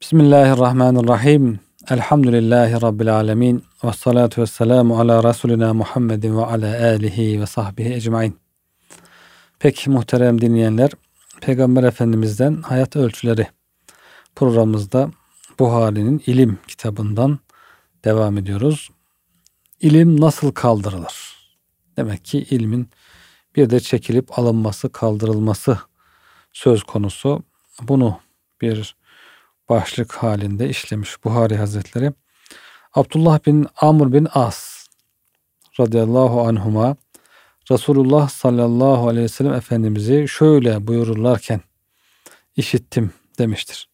Bismillahirrahmanirrahim. Elhamdülillahi Rabbil alemin. Ve salatu ve selamu ala Resulina Muhammedin ve ala alihi ve sahbihi ecmain. Peki muhterem dinleyenler, Peygamber Efendimiz'den Hayat Ölçüleri programımızda Buhari'nin İlim kitabından devam ediyoruz. İlim nasıl kaldırılır? Demek ki ilmin bir de çekilip alınması, kaldırılması söz konusu. Bunu bir başlık halinde işlemiş Buhari Hazretleri. Abdullah bin Amr bin As radıyallahu anhuma Resulullah sallallahu aleyhi ve sellem Efendimiz'i şöyle buyururlarken işittim demiştir.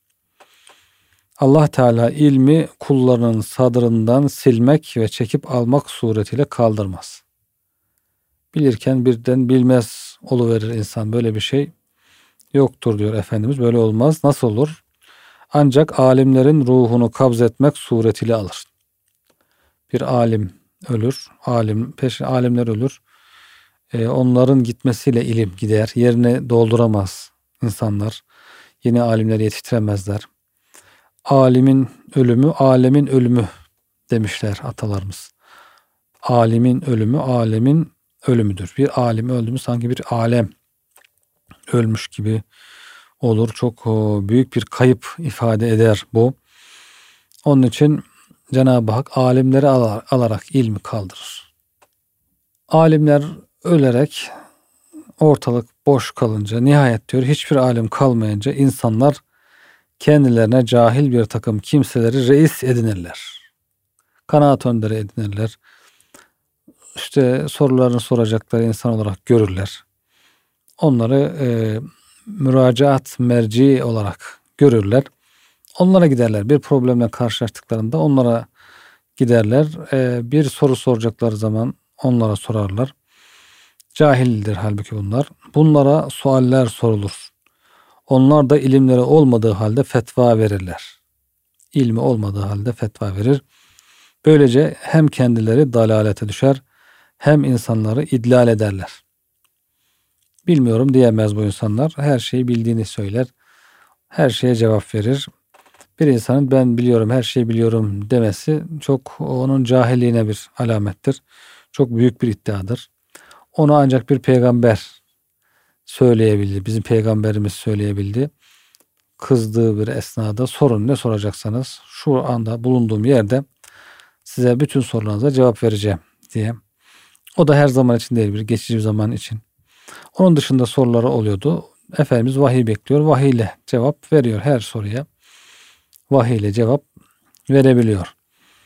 Allah Teala ilmi kullarının sadrından silmek ve çekip almak suretiyle kaldırmaz. Bilirken birden bilmez oluverir insan, böyle bir şey yoktur diyor Efendimiz. Böyle olmaz. Nasıl olur? Ancak alimlerin ruhunu kabzetmek suretiyle alır. Bir alim ölür, alimler ölür. Onların gitmesiyle ilim gider. Yerine dolduramaz insanlar. Yeni alimleri yetiştiremezler. Alimin ölümü, alemin ölümü demişler atalarımız. Alimin ölümü, alemin ölümüdür. Bir alim öldü mü sanki bir alem ölmüş gibi olur. Çok büyük bir kayıp ifade eder bu. Onun için Cenab-ı Hak alimleri alarak ilmi kaldırır. Alimler ölerek ortalık boş kalınca, nihayet diyor hiçbir alim kalmayınca insanlar kendilerine cahil bir takım kimseleri reis edinirler. Kanaat önderi edinirler. İşte sorularını soracakları insan olarak görürler. Onları müracaat merci olarak görürler. Onlara giderler. Bir problemle karşılaştıklarında onlara giderler. Bir soru soracakları zaman onlara sorarlar. Cahildir halbuki bunlar. Bunlara sualler sorulur. Onlar da ilimleri olmadığı halde fetva verirler. İlmi olmadığı halde fetva verir. Böylece hem kendileri dalalete düşer hem insanları idlal ederler. Bilmiyorum diyemez bu insanlar. Her şeyi bildiğini söyler. Her şeye cevap verir. Bir insanın ben biliyorum, her şeyi biliyorum demesi çok onun cahilliğine bir alamettir. Çok büyük bir iddiadır. Onu ancak bir peygamber söyleyebildi. Bizim peygamberimiz söyleyebildi. Kızdığı bir esnada sorun, ne soracaksanız şu anda bulunduğum yerde size bütün sorularınıza cevap vereceğim diye. O da her zaman için değil, bir geçici bir zaman için. Onun dışında soruları oluyordu. Efendimiz vahiy bekliyor. Vahiy ile cevap veriyor her soruya. Vahiy ile cevap verebiliyor.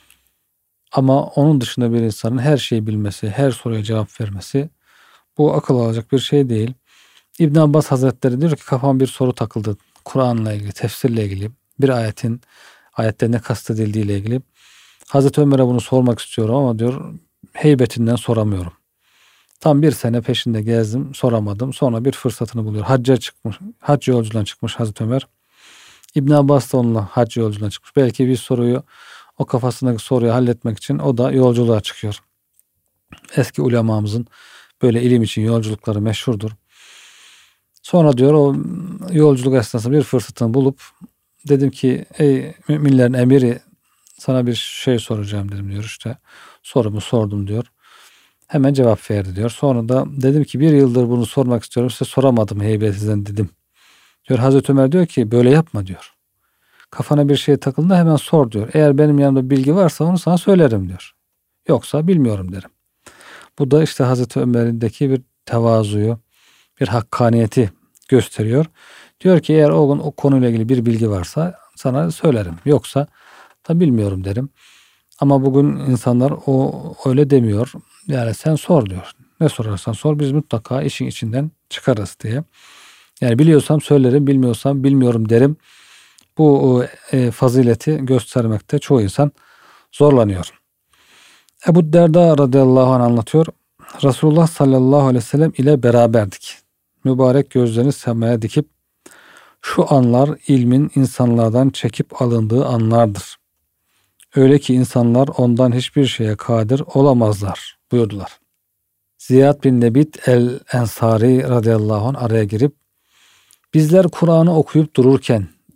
Ama onun dışında bir insanın her şeyi bilmesi, her soruya cevap vermesi, bu akıl alacak bir şey değil. İbn Abbas Hazretleri diyor ki kafama bir soru takıldı. Kur'an'la ilgili, tefsirle ilgili, bir ayette ne kastedildiği ile ilgili. Hazreti Ömer'e bunu sormak istiyorum ama diyor heybetinden soramıyorum. Tam bir sene peşinde gezdim, soramadım. Sonra bir fırsatını buluyor. Hac yolculuğuna çıkmış Hazreti Ömer. İbn Abbas da onunla hac yolculuğuna çıkmış. Belki bir soruyu, o kafasındaki soruyu halletmek için o da yolculuğa çıkıyor. Eski ulemamızın böyle ilim için yolculukları meşhurdur. Sonra diyor o yolculuk esnasında bir fırsatını bulup dedim ki ey müminlerin emiri, sana bir şey soracağım dedim diyor. İşte sorumu sordum diyor. Hemen cevap verdi diyor. Sonra da dedim ki bir yıldır bunu sormak istiyorum. Size soramadım heybetinizden dedim. Diyor Hazreti Ömer diyor ki böyle yapma diyor. Kafana bir şey takıldığında hemen sor diyor. Eğer benim yanımda bilgi varsa onu sana söylerim diyor. Yoksa bilmiyorum derim. Bu da işte Hazreti Ömer'indeki bir tevazuyu, bir hakkaniyeti gösteriyor. Diyor ki eğer o konuyla ilgili bir bilgi varsa sana söylerim. Yoksa da bilmiyorum derim. Ama bugün insanlar öyle demiyor. Yani sen sor diyor. Ne sorarsan sor, biz mutlaka işin içinden çıkarız diye. Yani biliyorsam söylerim, bilmiyorsam bilmiyorum derim. Bu fazileti göstermekte çoğu insan zorlanıyor. Ebu Derda radıyallahu anh anlatıyor. Resulullah sallallahu aleyhi ve sellem ile beraberdik. Mübarek gözlerini semaya dikip şu anlar ilmin insanlardan çekip alındığı anlardır. Öyle ki insanlar ondan hiçbir şeye kadir olamazlar buyurdular. Ziyad bin Nebit el-Ensari radıyallahu anh araya girip bizler Kur'an'ı okuyup dururken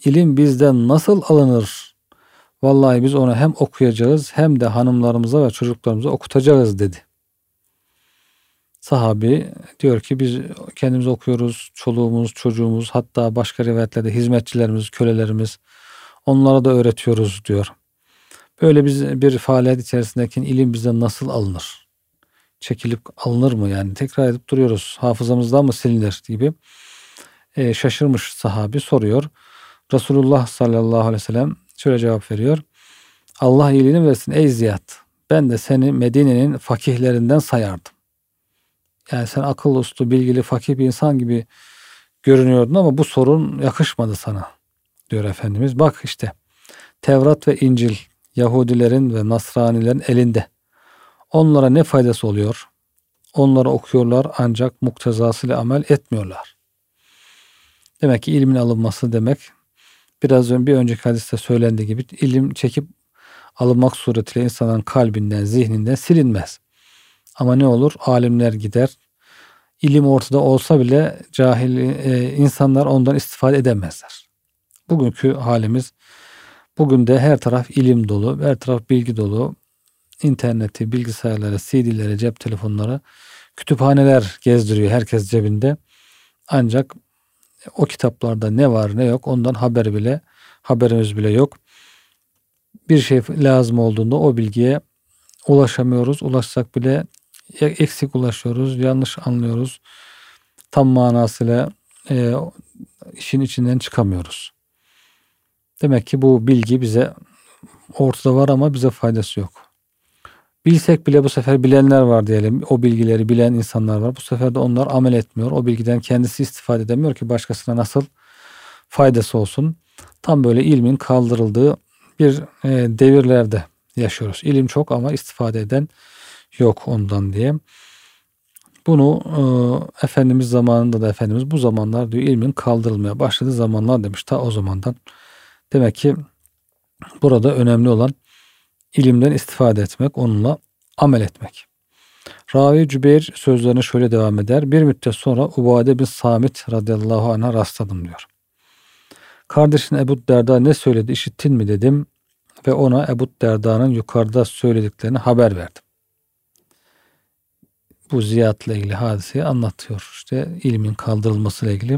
ilim bizden nasıl alınır? Vallahi biz onu hem okuyacağız hem de hanımlarımıza ve çocuklarımıza okutacağız dedi. Sahabi diyor ki biz kendimiz okuyoruz, çoluğumuz, çocuğumuz, hatta başka rivayetlerde hizmetçilerimiz, kölelerimiz, onlara da öğretiyoruz diyor. Böyle biz bir faaliyet içerisindeki ilim bizden nasıl alınır? Çekilip alınır mı yani? Tekrar edip duruyoruz. Hafızamızdan mı silinir gibi. Şaşırmış sahabi soruyor. Resulullah sallallahu aleyhi ve sellem şöyle cevap veriyor. Allah iyiliğini versin ey Ziyad. Ben de seni Medine'nin fakihlerinden sayardım. Yani sen akıllı uslu, bilgili, fakih bir insan gibi görünüyordun ama bu sorun yakışmadı sana diyor Efendimiz. Bak işte Tevrat ve İncil Yahudilerin ve Nasranilerin elinde. Onlara ne faydası oluyor? Onları okuyorlar ancak muktezasıyla amel etmiyorlar. Demek ki ilmin alınması demek biraz önce bir önceki hadiste söylendiği gibi ilim çekip alınmak suretiyle insanın kalbinden, zihninden silinmez. Ama ne olur? Alimler gider. İlim ortada olsa bile cahil insanlar ondan istifade edemezler. Bugünkü halimiz, bugün de her taraf ilim dolu, her taraf bilgi dolu. İnterneti, bilgisayarları, CD'leri, cep telefonları, kütüphaneler gezdiriyor herkes cebinde. Ancak o kitaplarda ne var ne yok ondan haberimiz bile yok. Bir şey lazım olduğunda o bilgiye ulaşamıyoruz. Ulaşsak bile eksik ulaşıyoruz, yanlış anlıyoruz. Tam manasıyla işin içinden çıkamıyoruz. Demek ki bu bilgi bize ortada var ama bize faydası yok. Bilsek bile bu sefer bilenler var diyelim. O bilgileri bilen insanlar var. Bu sefer de onlar amel etmiyor. O bilgiden kendisi istifade edemiyor ki başkasına nasıl faydası olsun. Tam böyle ilmin kaldırıldığı bir devirlerde yaşıyoruz. İlim çok ama istifade eden yok ondan diye. Bunu Efendimiz zamanında da Efendimiz bu zamanlar diyor ilmin kaldırılmaya başladığı zamanlar demiş ta o zamandan. Demek ki burada önemli olan ilimden istifade etmek, onunla amel etmek. Ravi Cübeyr sözlerine şöyle devam eder. Bir müddet sonra Ubade bin Samit radıyallahu anh'a rastladım diyor. Kardeşin Ebu Derda ne söyledi işittin mi dedim ve ona Ebu Derda'nın yukarıda söylediklerini haber verdim. Bu Ziyad'la ilgili hadiseyi anlatıyor. İşte ilmin kaldırılmasıyla ilgili.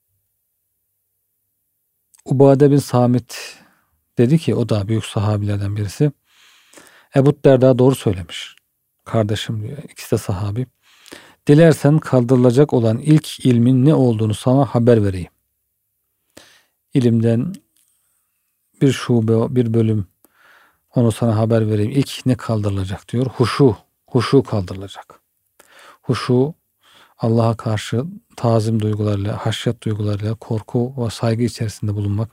Ubade bin Samit dedi ki o da büyük sahabilerden birisi. Ebu Derda doğru söylemiş. Kardeşim diyor. İkisi de sahabi. Dilersen kaldırılacak olan ilk ilmin ne olduğunu sana haber vereyim. İlimden bir şube, bir bölüm onu sana haber vereyim. İlk ne kaldırılacak diyor. Huşu kaldırılacak. Huşu Allah'a karşı tazim duygularıyla, haşyet duygularıyla, korku ve saygı içerisinde bulunmak.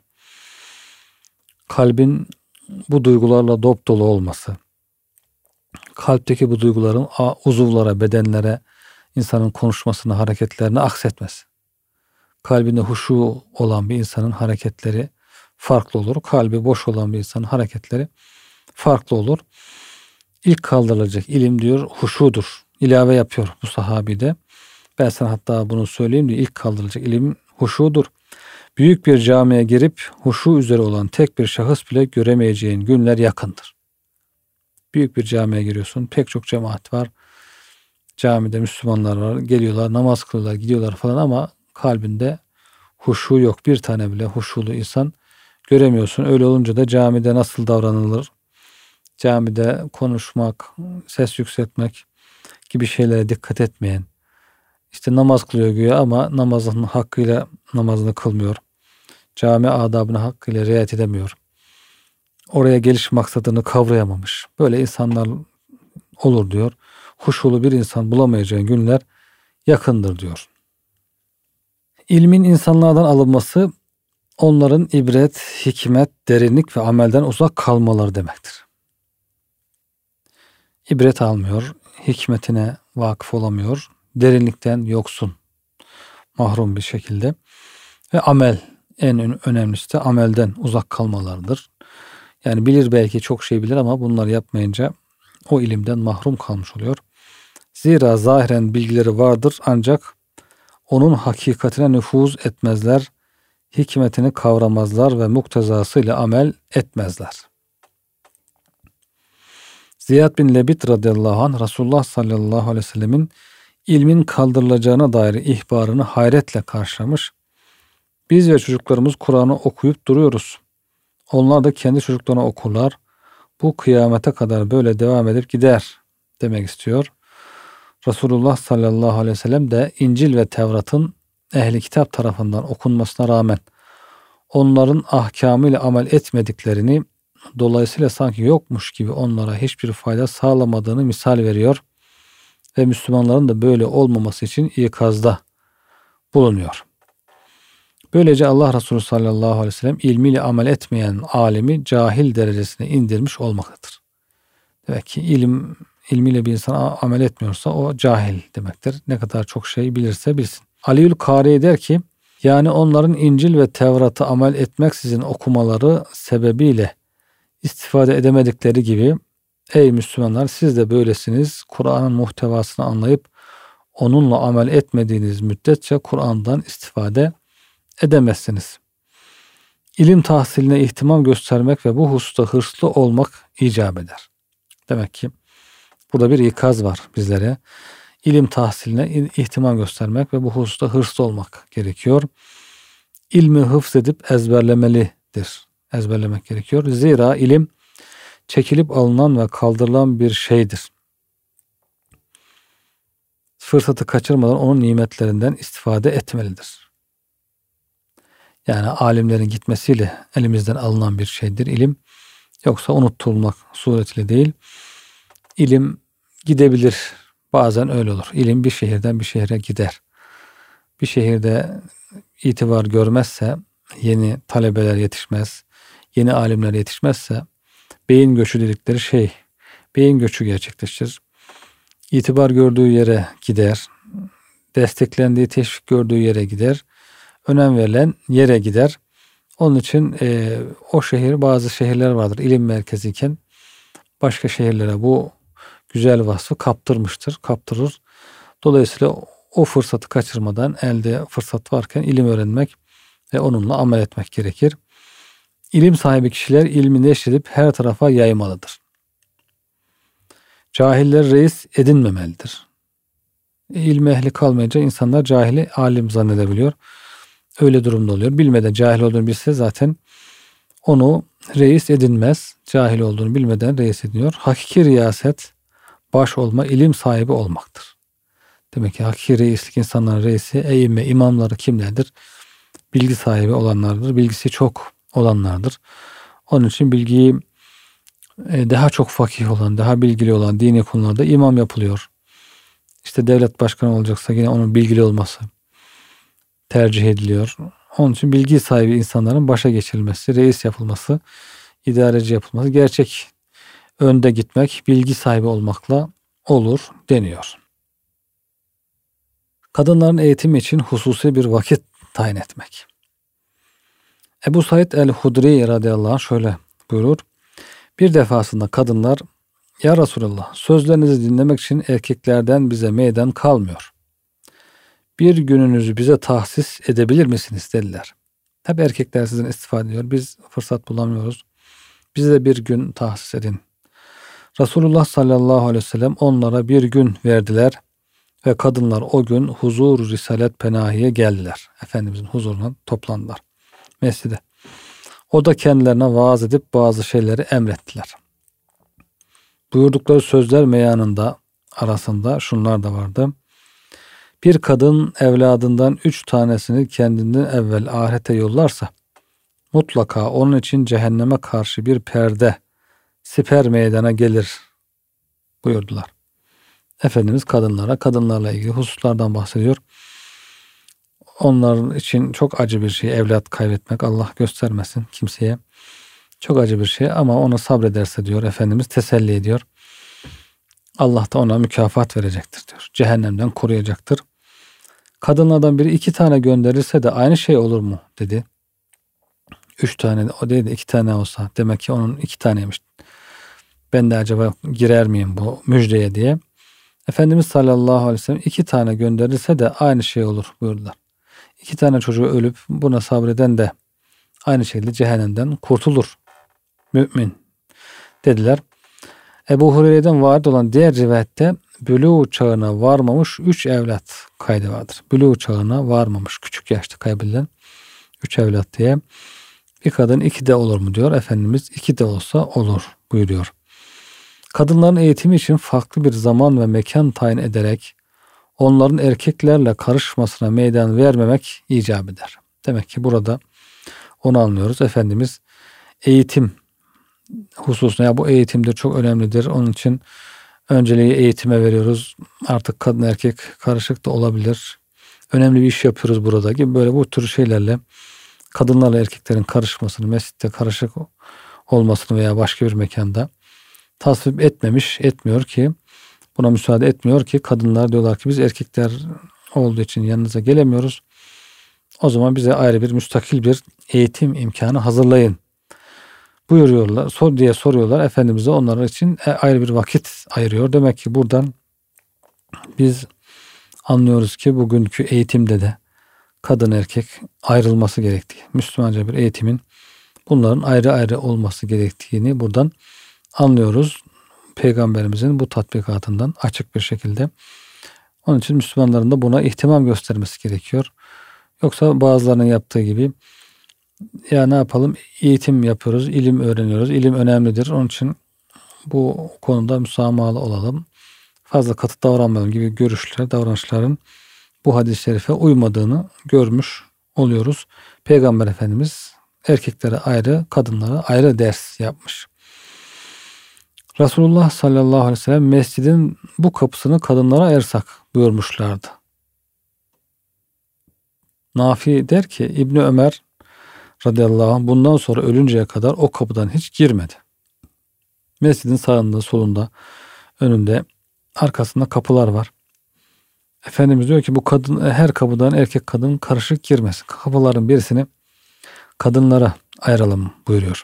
Kalbin bu duygularla dop dolu olması. Kalpteki bu duyguların uzuvlara, bedenlere, insanın konuşmasını, hareketlerini aksetmesi. Kalbinde huşu olan bir insanın hareketleri farklı olur. Kalbi boş olan bir insanın hareketleri farklı olur. İlk kaldırılacak ilim diyor huşudur. İlave yapıyor bu sahabi de. Ben sana hatta bunu söyleyeyim diye ilk kaldırılacak ilim huşudur. Büyük bir camiye girip huşu üzere olan tek bir şahıs bile göremeyeceğin günler yakındır. Büyük bir camiye giriyorsun. Pek çok cemaat var. Camide Müslümanlar var. Geliyorlar, namaz kılıyorlar, gidiyorlar falan ama kalbinde huşu yok. Bir tane bile huşulu insan göremiyorsun. Öyle olunca da camide nasıl davranılır? Camide konuşmak, ses yükseltmek gibi şeylere dikkat etmeyen, işte namaz kılıyor güya ama namazının hakkıyla namazını kılmıyor. Cami adabına hakkıyla riayet edemiyor. Oraya geliş maksadını kavrayamamış. Böyle insanlar olur diyor. Huşulu bir insan bulamayacağın günler yakındır diyor. İlmin insanlardan alınması onların ibret, hikmet, derinlik ve amelden uzak kalmaları demektir. İbret almıyor, hikmetine vakıf olamıyor, derinlikten yoksun, mahrum bir şekilde ve amel en önemlisi de amelden uzak kalmalarıdır. Yani bilir belki çok şey bilir ama bunları yapmayınca o ilimden mahrum kalmış oluyor. Zira zahiren bilgileri vardır ancak onun hakikatine nüfuz etmezler. hikmetini kavramazlar ve muktezasıyla amel etmezler. Ziyad bin Lebit radıyallahu anh Resulullah sallallahu aleyhi ve sellemin ilmin kaldırılacağına dair ihbarını hayretle karşılamış. Biz ve çocuklarımız Kur'an'ı okuyup duruyoruz. Onlar da kendi çocuklarına okurlar. Bu kıyamete kadar böyle devam edip gider demek istiyor. Resulullah sallallahu aleyhi ve sellem de İncil ve Tevrat'ın ehli kitap tarafından okunmasına rağmen onların ahkamıyla amel etmediklerini, dolayısıyla sanki yokmuş gibi onlara hiçbir fayda sağlamadığını misal veriyor ve Müslümanların da böyle olmaması için ikazda bulunuyor. Böylece Allah Resulü sallallahu aleyhi ve sellem ilmiyle amel etmeyen alimi cahil derecesine indirmiş olmaktadır. Demek ki ilmiyle bir insan amel etmiyorsa o cahil demektir. Ne kadar çok şey bilirse bilsin. Aliül Kari der ki, yani onların İncil ve Tevrat'ı amel etmeksizin okumaları sebebiyle istifade edemedikleri gibi, ey Müslümanlar siz de böylesiniz. Kur'an'ın muhtevasını anlayıp onunla amel etmediğiniz müddetçe Kur'an'dan istifade edemezsiniz. İlim tahsiline ihtimam göstermek ve bu hususta hırslı olmak icap eder. Demek ki burada bir ikaz var bizlere. İlim tahsiline ihtimam göstermek ve bu hususta hırslı olmak gerekiyor. İlmi hıfz edip ezberlemelidir. Ezberlemek gerekiyor. Zira ilim çekilip alınan ve kaldırılan bir şeydir. Fırsatı kaçırmadan onun nimetlerinden istifade etmelidir. Yani alimlerin gitmesiyle elimizden alınan bir şeydir ilim. Yoksa unutulmak suretiyle değil. İlim gidebilir. Bazen öyle olur. İlim bir şehirden bir şehre gider. Bir şehirde itibar görmezse, yeni talebeler yetişmez, yeni alimler yetişmezse, beyin göçü dedikleri beyin göçü gerçekleşir. İtibar gördüğü yere gider, desteklendiği, teşvik gördüğü yere gider, önem verilen yere gider. Onun için o şehir, bazı şehirler vardır ilim merkeziyken başka şehirlere bu güzel vasfı kaptırır. Dolayısıyla o fırsatı kaçırmadan elde fırsat varken ilim öğrenmek ve onunla amel etmek gerekir. İlim sahibi kişiler ilmi neşredip her tarafa yaymalıdır. Cahiller reis edinmemelidir. İlmi ehli kalmayınca insanlar cahili alim zannedebiliyor. Öyle durumda oluyor. Bilmeden cahil olduğunu bilse zaten onu reis edinmez. Cahil olduğunu bilmeden reis ediniyor. Hakiki riyaset, baş olma, ilim sahibi olmaktır. Demek ki hakiki reislik, insanların reisi, eyyime, imamları kimlerdir? Bilgi sahibi olanlardır. Bilgisi çok olanlardır. Onun için bilgiyi daha çok fakih olan, daha bilgili olan dini konularda imam yapılıyor. İşte devlet başkanı olacaksa yine onun bilgili olması tercih ediliyor. Onun için bilgi sahibi insanların başa geçirilmesi, reis yapılması, idareci yapılması, gerçek önde gitmek, bilgi sahibi olmakla olur deniyor. Kadınların eğitimi için hususi bir vakit tayin etmek. Ebu Said el-Hudri radıyallahu anh şöyle buyurur. Bir defasında kadınlar, ya Resulallah, sözlerinizi dinlemek için erkeklerden bize meydan kalmıyor. Bir gününüzü bize tahsis edebilir misiniz dediler. Hep erkekler sizden istifade ediyor. Biz fırsat bulamıyoruz. Bize de bir gün tahsis edin. Resulullah sallallahu aleyhi ve sellem onlara bir gün verdiler ve kadınlar o gün huzur Risalet Penahi'ye geldiler. Efendimizin huzuruna toplandılar mescide. O da kendilerine vaaz edip bazı şeyleri emrettiler. Buyurdukları sözler meyanında arasında şunlar da vardı. Bir kadın evladından 3 tanesini kendinden evvel ahirete yollarsa mutlaka onun için cehenneme karşı bir perde, siper meydana gelir buyurdular. Efendimiz kadınlarla ilgili hususlardan bahsediyor. Onların için çok acı bir şey evlat kaybetmek, Allah göstermesin kimseye. Çok acı bir şey ama ona sabrederse diyor Efendimiz, teselli ediyor. Allah da ona mükafat verecektir diyor. Cehennemden koruyacaktır. Kadınlardan biri 2 tane gönderirse de aynı şey olur mu dedi. 3 tane, o değil de 2 tane olsa, demek ki onun 2 taneymiş. Ben de acaba girer miyim bu müjdeye diye. Efendimiz sallallahu aleyhi ve sellem 2 tane gönderirse de aynı şey olur buyurdular. 2 tane çocuğu ölüp buna sabreden de aynı şekilde cehennemden kurtulur. Mümin dediler. Ebu Hureyre'den varit olan diğer rivayette bülûğ çağına varmamış 3 evlat kaydı vardır. Bülûğ çağına varmamış küçük yaşta kaybedilen 3 evlat diye. Bir kadın 2 de olur mu diyor. Efendimiz 2 de olsa olur buyuruyor. Kadınların eğitimi için farklı bir zaman ve mekan tayin ederek onların erkeklerle karışmasına meydan vermemek icap eder. Demek ki burada onu anlıyoruz. Efendimiz eğitim hususuna, ya bu eğitimde çok önemlidir. Onun için önceliği eğitime veriyoruz. Artık kadın erkek karışık da olabilir. Önemli bir iş yapıyoruz burada gibi, böyle bu tür şeylerle kadınlarla erkeklerin karışmasını, mescitte karışık olmasını veya başka bir mekanda tasvip etmiyor ki, buna müsaade etmiyor ki, kadınlar diyorlar ki biz erkekler olduğu için yanınıza gelemiyoruz. O zaman bize ayrı bir müstakil bir eğitim imkanı hazırlayın buyuruyorlar. Diye soruyorlar. Efendimiz de onlar için ayrı bir vakit ayırıyor. Demek ki buradan biz anlıyoruz ki bugünkü eğitimde de kadın erkek ayrılması gerektiği, Müslümanca bir eğitimin bunların ayrı ayrı olması gerektiğini buradan anlıyoruz. Peygamberimizin bu tatbikatından açık bir şekilde. Onun için Müslümanların da buna ihtimam göstermesi gerekiyor. Yoksa bazılarının yaptığı gibi, ya ne yapalım, eğitim yapıyoruz, ilim öğreniyoruz, ilim önemlidir. Onun için bu konuda müsamahalı olalım, fazla katı davranmayalım gibi görüşler, davranışların bu hadis-i şerife uymadığını görmüş oluyoruz. Peygamber Efendimiz erkeklere ayrı, kadınlara ayrı ders yapmış. Resulullah sallallahu aleyhi ve sellem mescidin bu kapısını kadınlara ayırsak buyurmuşlardı. Nafi der ki İbni Ömer radıyallahu anh bundan sonra ölünceye kadar o kapıdan hiç girmedi. Mescidin sağında, solunda, önünde, arkasında kapılar var. Efendimiz diyor ki bu kadın, her kapıdan erkek kadın karışık girmesin. Kapıların birisini kadınlara ayıralım buyuruyor.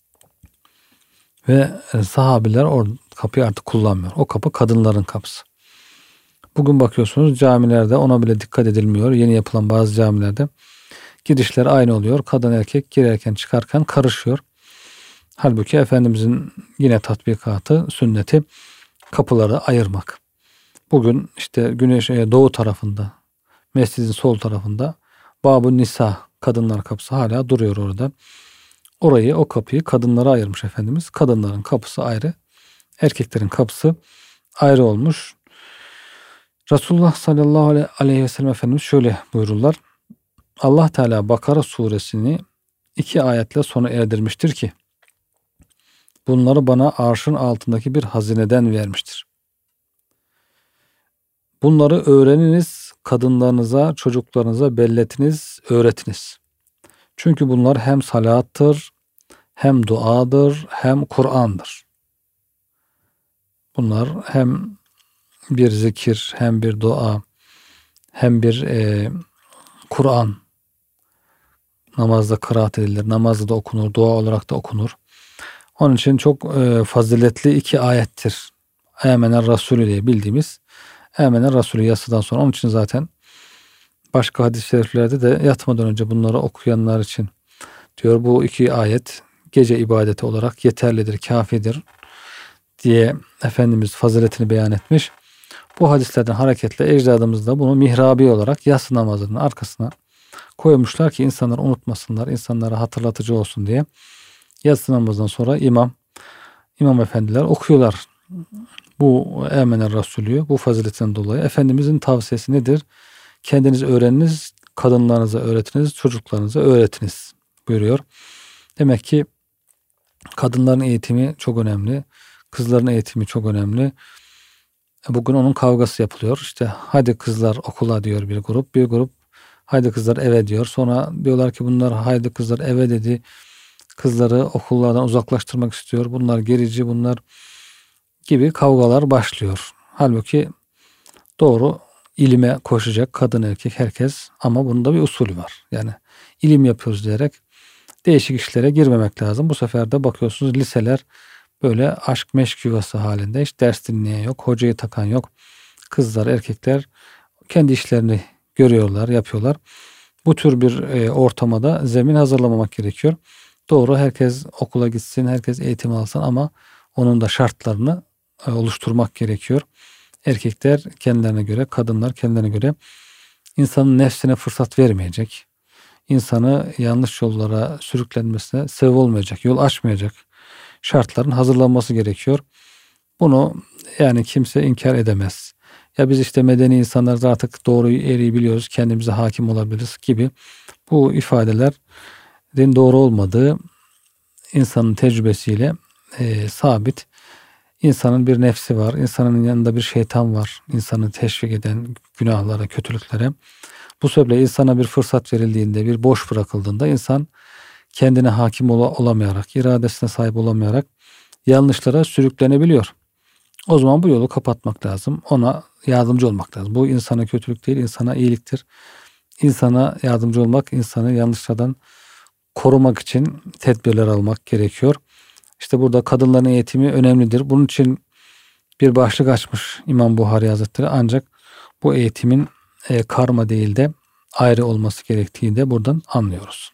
Ve sahabiler o kapıyı artık kullanmıyor. O kapı kadınların kapısı. Bugün bakıyorsunuz camilerde ona bile dikkat edilmiyor. Yeni yapılan bazı camilerde girişler aynı oluyor. Kadın erkek girerken çıkarken karışıyor. Halbuki Efendimizin yine tatbikatı, sünneti kapıları ayırmak. Bugün işte güneş doğu tarafında, mescidin sol tarafında Bab-ı Nisa, kadınlar kapısı hala duruyor orada. O kapıyı kadınlara ayırmış Efendimiz. Kadınların kapısı ayrı, erkeklerin kapısı ayrı olmuş. Resulullah sallallahu aleyhi ve sellem Efendimiz şöyle buyururlar. Allah Teala Bakara suresini 2 ayetle sona erdirmiştir ki bunları bana arşın altındaki bir hazineden vermiştir. Bunları öğreniniz, kadınlarınıza, çocuklarınıza belletiniz, öğretiniz. Çünkü bunlar hem salattır, hem duadır, hem Kur'an'dır. Bunlar hem bir zikir, hem bir dua, hem bir Kur'an. Namazda kıraat edilir, namazda da okunur, dua olarak da okunur. Onun için çok faziletli 2 ayettir. Âmenen Resulü diye bildiğimiz Âmenen Resulü yasadan sonra. Onun için zaten başka hadis-i şeriflerde de yatmadan önce bunları okuyanlar için diyor bu 2 ayet gece ibadeti olarak yeterlidir, kafidir diye Efendimiz faziletini beyan etmiş. Bu hadislerden hareketle ecdadımız da bunu mihrabi olarak yatsı namazının arkasına koymuşlar ki insanlar unutmasınlar, insanlara hatırlatıcı olsun diye. Yatsı namazından sonra imam efendiler okuyorlar bu Âmenen Resulü, bu faziletten dolayı. Efendimizin tavsiyesi nedir? Kendiniz öğreniniz, kadınlarınıza öğretiniz, çocuklarınıza öğretiniz buyuruyor. Demek ki kadınların eğitimi çok önemli. Kızların eğitimi çok önemli. Bugün onun kavgası yapılıyor. İşte hadi kızlar okula diyor bir grup. Bir grup haydi kızlar eve diyor. Sonra diyorlar ki bunlar haydi kızlar eve dedi. Kızları okullardan uzaklaştırmak istiyor. Bunlar gerici, bunlar gibi kavgalar başlıyor. Halbuki doğru ilime koşacak kadın erkek herkes, ama bunun da bir usulü var. Yani ilim yapıyoruz diyerek değişik işlere girmemek lazım. Bu sefer de bakıyorsunuz liseler böyle aşk meşk yuvası halinde, hiç ders dinleyen yok, hocayı takan yok. Kızlar erkekler kendi işlerini görüyorlar, yapıyorlar. Bu tür bir ortama da zemin hazırlamamak gerekiyor. Doğru, herkes okula gitsin, herkes eğitim alsın ama onun da şartlarını oluşturmak gerekiyor. Erkekler kendilerine göre, kadınlar kendilerine göre insanın nefsine fırsat vermeyecek. İnsanı yanlış yollara sürüklenmesine sebep olmayacak, yol açmayacak şartların hazırlanması gerekiyor. Bunu yani kimse inkar edemez. Ya biz işte medeni insanlarız, artık doğruyu eğriyi biliyoruz, kendimize hakim olabiliriz gibi bu ifadelerin doğru olmadığı insanın tecrübesiyle sabit. İnsanın bir nefsi var, insanın yanında bir şeytan var, insanı teşvik eden günahlara, kötülüklere. Bu sebeple insana bir fırsat verildiğinde, bir boş bırakıldığında insan kendine hakim olamayarak, iradesine sahip olamayarak yanlışlara sürüklenebiliyor. O zaman bu yolu kapatmak lazım. Ona yardımcı olmak lazım. Bu insana kötülük değil, insana iyiliktir. İnsana yardımcı olmak, insanı yanlışlardan korumak için tedbirler almak gerekiyor. İşte burada kadınların eğitimi önemlidir. Bunun için bir başlık açmış İmam Buhari Hazretleri. Ancak bu eğitimin karma değil de ayrı olması gerektiğini de buradan anlıyoruz.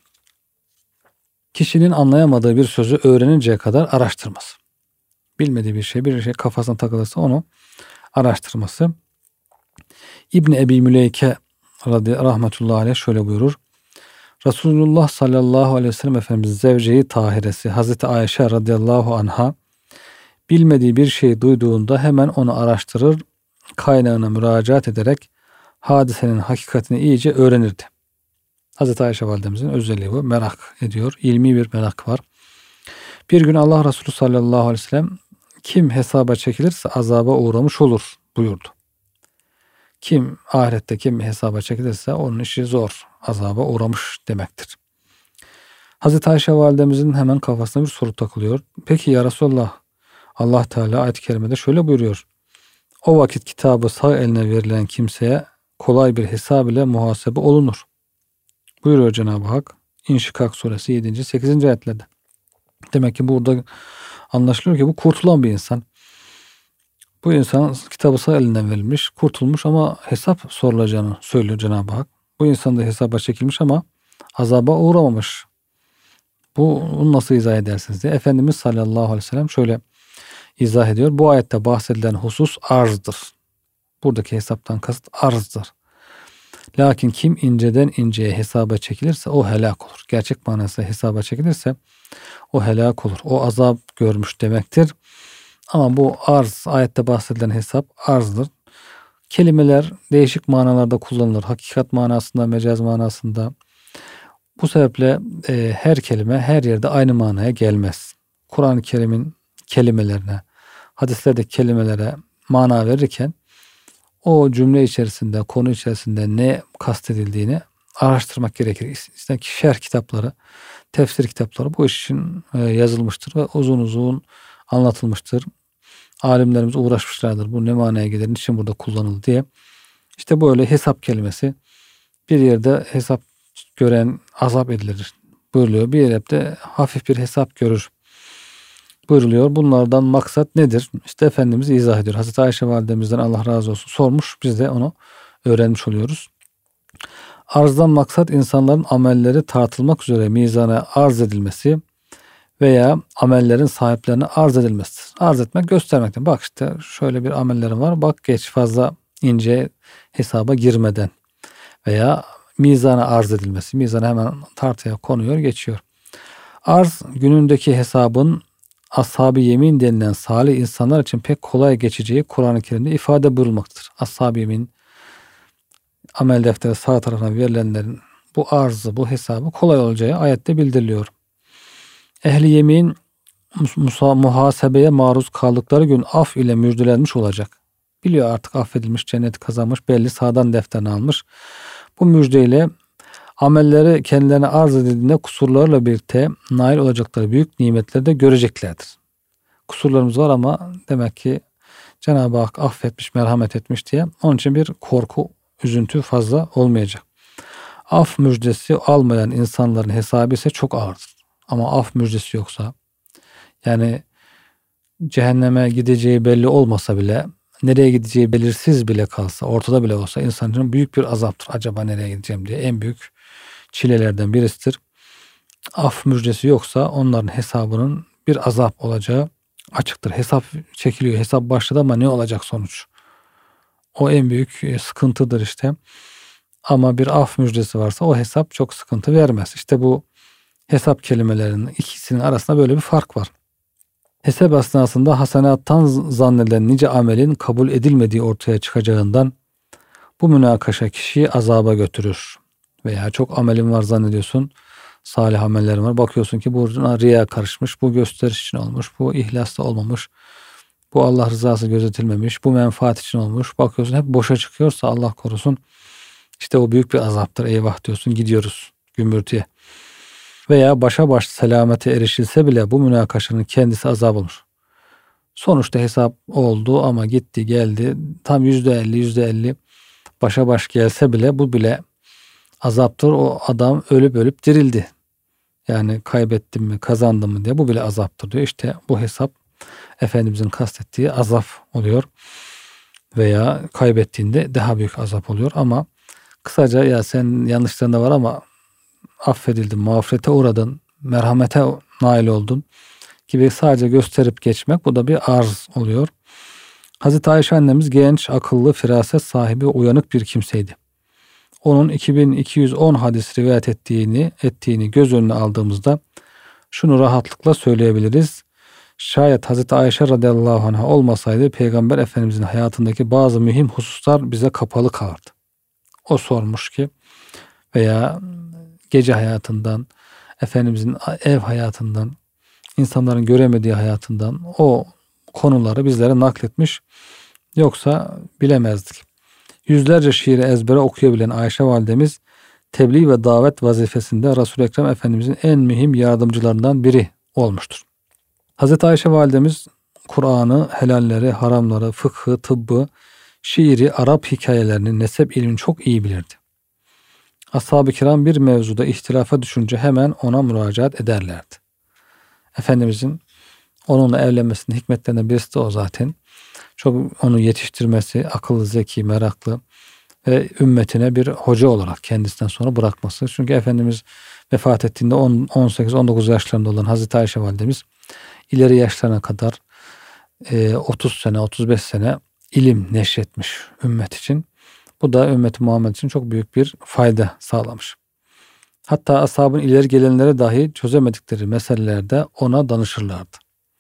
Kişinin anlayamadığı bir sözü öğreninceye kadar araştırması. Bilmediği bir şey kafasına takılırsa onu araştırması. İbni Ebi Müleyke rahmetullahi aleyh şöyle buyurur. Resulullah sallallahu aleyhi ve sellem Efendimiz zevce-i tahiresi Hazreti Ayşe radıyallahu anha bilmediği bir şey duyduğunda hemen onu araştırır, kaynağına müracaat ederek hadisenin hakikatini iyice öğrenirdi. Hazreti Ayşe validemizin özelliği bu. Merak ediyor. İlmi bir merak var. Bir gün Allah Resulü sallallahu aleyhi ve sellem kim hesaba çekilirse azaba uğramış olur buyurdu. Kim ahirette kim hesaba çekilirse onun işi zor, azaba uğramış demektir. Hazreti Ayşe validemizin hemen kafasına bir soru takılıyor. Peki ya Resulallah, Allah Teala ayet-i kerimede şöyle buyuruyor. O vakit kitabı sağ eline verilen kimseye kolay bir hesab ile muhasebe olunur. Buyuruyor Cenab-ı Hak İnşikak suresi 7. 8. ayetlerde. Demek ki burada anlaşılıyor ki bu kurtulan bir insan. Bu insan kitabı sağ elinden verilmiş, kurtulmuş ama hesap sorulacağını söylüyor Cenab-ı Hak. Bu insan da hesaba çekilmiş ama azaba uğramamış. Bunu nasıl izah edersiniz diye. Efendimiz sallallahu aleyhi ve sellem şöyle izah ediyor. Bu ayette bahsedilen husus arzdır. Buradaki hesaptan kasıt arzdır. Lakin kim inceden inceye hesaba çekilirse o helak olur. Gerçek manasıyla hesaba çekilirse o helak olur. O azap görmüş demektir. Ama bu arz, ayette bahsedilen hesap arzdır. Kelimeler değişik manalarda kullanılır. Hakikat manasında, mecaz manasında. Bu sebeple her kelime her yerde aynı manaya gelmez. Kur'an-ı Kerim'in kelimelerine, hadislerdeki kelimelere mana verirken o cümle içerisinde, konu içerisinde ne kastedildiğini araştırmak gerekir. İşte şerh kitapları, tefsir kitapları bu iş için yazılmıştır ve uzun uzun anlatılmıştır. Alimlerimiz uğraşmışlardır. Bu ne manaya gelir, niçin burada kullanıldı diye. İşte böyle hesap kelimesi bir yerde hesap gören azap edilir buyuruluyor. Bir yerde hafif bir hesap görür buyuruluyor. Bunlardan maksat nedir? İşte Efendimiz izah ediyor. Hazreti Ayşe validemizden Allah razı olsun sormuş. Biz de onu öğrenmiş oluyoruz. Arzdan maksat insanların amelleri tartılmak üzere mizana arz edilmesi veya amellerin sahiplerine arz edilmesidir. Arz etmek, göstermektir. Bak işte şöyle bir amellerim var. Bak geç, fazla ince hesaba girmeden veya mizana arz edilmesi. Mizana hemen tartıya konuyor, geçiyor. Arz günündeki hesabın ashab-ı yemin denilen salih insanlar için pek kolay geçeceği Kur'an-ı Kerim'de ifade buyurulmaktadır. Ashab-ı yemin amel defteri sağ tarafına verilenlerin bu arzı, bu hesabı kolay olacağı ayette bildiriliyor. Ehli yemin muhasebeye maruz kaldıkları gün af ile müjdelenmiş olacak. Biliyor artık affedilmiş, cenneti kazanmış, belli sağdan defterini almış. Bu müjdeyle amelleri kendilerine arz edildiğinde kusurlarla birlikte nail olacakları büyük nimetleri de göreceklerdir. Kusurlarımız var ama demek ki Cenab-ı Hak affetmiş, merhamet etmiş diye onun için bir korku, üzüntü fazla olmayacak. Af müjdesi almayan insanların hesabı ise çok ağırdır. Ama af müjdesi yoksa, yani cehenneme gideceği belli olmasa bile, nereye gideceği belirsiz bile kalsa, ortada bile olsa insan için büyük bir azaptır. Acaba nereye gideceğim diye en büyük çilelerden birisidir. Af müjdesi yoksa onların hesabının bir azap olacağı açıktır. Hesap çekiliyor, hesap başladı ama ne olacak sonuç? O en büyük sıkıntıdır işte. Ama bir af müjdesi varsa o hesap çok sıkıntı vermez. İşte bu hesap kelimelerinin ikisinin arasında böyle bir fark var. Hesap esnasında hasenattan zannedilen nice amelin kabul edilmediği ortaya çıkacağından bu münakaşa kişiyi azaba götürür. Veya çok amelin var zannediyorsun, salih amellerin var. Bakıyorsun ki bu riya karışmış, bu gösteriş için olmuş, bu ihlasla olmamış, bu Allah rızası gözetilmemiş, bu menfaat için olmuş. Bakıyorsun hep boşa çıkıyorsa Allah korusun. İşte o büyük bir azaptır. Eyvah diyorsun, gidiyoruz gümbürtüye. Veya başa baş selamete erişilse bile bu münakaşanın kendisi azap olur. Sonuçta hesap oldu ama gitti geldi tam %50 başa baş gelse bile bu bile azaptır. O adam ölüp dirildi. Yani kaybettim mi kazandım mı diye bu bile azaptır diyor. İşte bu hesap Efendimizin kastettiği azap oluyor. Veya kaybettiğinde daha büyük azap oluyor ama kısaca ya sen yanlışların da var ama affedildin, mağfirete uğradın, merhamete nail oldun gibi sadece gösterip geçmek bu da bir arz oluyor. Hazreti Ayşe annemiz genç, akıllı, firaset sahibi, uyanık bir kimseydi. Onun 2210 hadis rivayet ettiğini göz önüne aldığımızda şunu rahatlıkla söyleyebiliriz. Şayet Hazreti Ayşe radıyallahu anh'a olmasaydı Peygamber Efendimizin hayatındaki bazı mühim hususlar bize kapalı kalırdı. O sormuş ki veya gece hayatından, Efendimizin ev hayatından, insanların göremediği hayatından o konuları bizlere nakletmiş. Yoksa bilemezdik. Yüzlerce şiiri ezbere okuyabilen Ayşe validemiz tebliğ ve davet vazifesinde Resul-i Ekrem Efendimizin en mühim yardımcılarından biri olmuştur. Hazreti Ayşe validemiz Kur'an'ı, helalleri, haramları, fıkhı, tıbbı, şiiri, Arap hikayelerini, nesep ilmini çok iyi bilirdi. Ashab-ı kiram bir mevzuda ihtilafa düşünce hemen ona müracaat ederlerdi. Efendimizin onunla evlenmesinin hikmetlerinden birisi de o zaten. Çok onu yetiştirmesi, akıllı, zeki, meraklı ve ümmetine bir hoca olarak kendisinden sonra bırakması. Çünkü Efendimiz vefat ettiğinde 18-19 yaşlarında olan Hazreti Ayşe validemiz ileri yaşlarına kadar 30 sene, 35 sene ilim neşretmiş ümmet için. Bu da ümmeti Muhammed için çok büyük bir fayda sağlamış. Hatta ashabın ileri gelenlere dahi çözemedikleri meselelerde ona danışırlardı.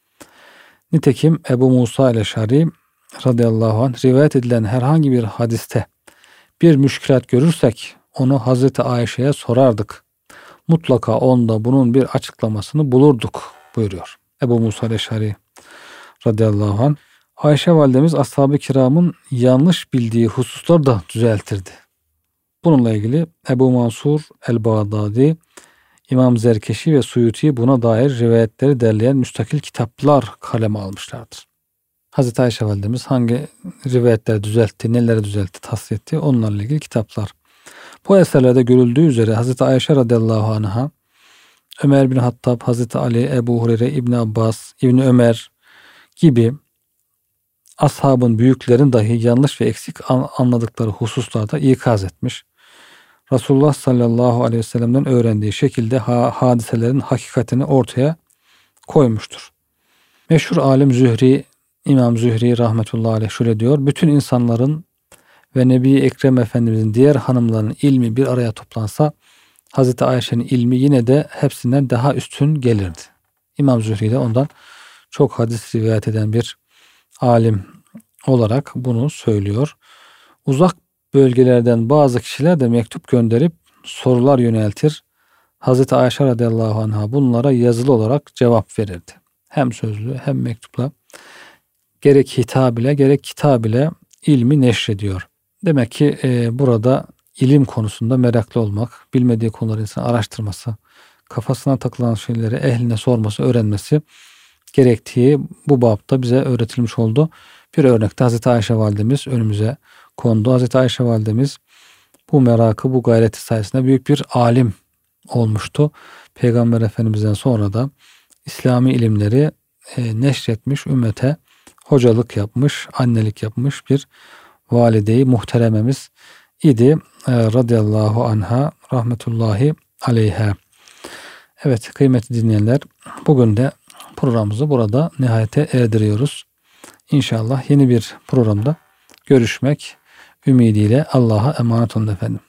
Nitekim Ebu Musa el-Eş'ari radıyallahu anh rivayet edilen herhangi bir hadiste bir müşkilat görürsek onu Hazreti Ayşe'ye sorardık. Mutlaka onda bunun bir açıklamasını bulurduk buyuruyor Ebu Musa el-Eş'ari radıyallahu anh. Ayşe validemiz ashab-ı kiramın yanlış bildiği hususları da düzeltirdi. Bununla ilgili Ebu Mansur el-Bağdadi, İmam Zerkeşi ve Suyuti buna dair rivayetleri derleyen müstakil kitaplar kaleme almışlardır. Hazreti Ayşe validemiz hangi rivayetleri düzeltti, neleri düzeltti, tasfiye etti onlarla ilgili kitaplar. Bu eserlerde görüldüğü üzere Hazreti Ayşe radıyallahu anh'a Ömer bin Hattab, Hazreti Ali, Ebu Hureyre, İbn Abbas, İbn Ömer gibi ashabın büyüklerin dahi yanlış ve eksik anladıkları hususlarda ikaz etmiş. Resulullah sallallahu aleyhi ve sellem'den öğrendiği şekilde hadiselerin hakikatini ortaya koymuştur. Meşhur alim Zühri, İmam Zühri rahmetullahi aleyh şöyle diyor. Bütün insanların ve Nebi Ekrem Efendimizin diğer hanımlarının ilmi bir araya toplansa Hazreti Ayşe'nin ilmi yine de hepsinden daha üstün gelirdi. İmam Zühri de ondan çok hadis rivayet eden bir alim olarak bunu söylüyor. Uzak bölgelerden bazı kişiler de mektup gönderip sorular yöneltir. Hazreti Ayşe radıyallahu anh'a bunlara yazılı olarak cevap verirdi. Hem sözlü hem mektupla gerek hitab ile gerek kitab ile ilmi neşrediyor. Demek ki burada ilim konusunda meraklı olmak, bilmediği konuları insan araştırması, kafasına takılan şeyleri ehline sorması, öğrenmesi gerektiği bu bapta bize öğretilmiş oldu. Bir örnekte Hazreti Ayşe validemiz önümüze kondu. Hazreti Ayşe validemiz bu merakı, bu gayreti sayesinde büyük bir alim olmuştu. Peygamber Efendimiz'den sonra da İslami ilimleri neşretmiş, ümmete hocalık yapmış, annelik yapmış bir valide-i muhterememiz. idi. Radıyallahu anha rahmetullahi aleyha. Evet kıymetli dinleyenler, bugün de programımızı burada nihayete erdiriyoruz. İnşallah yeni bir programda görüşmek ümidiyle Allah'a emanet olun efendim.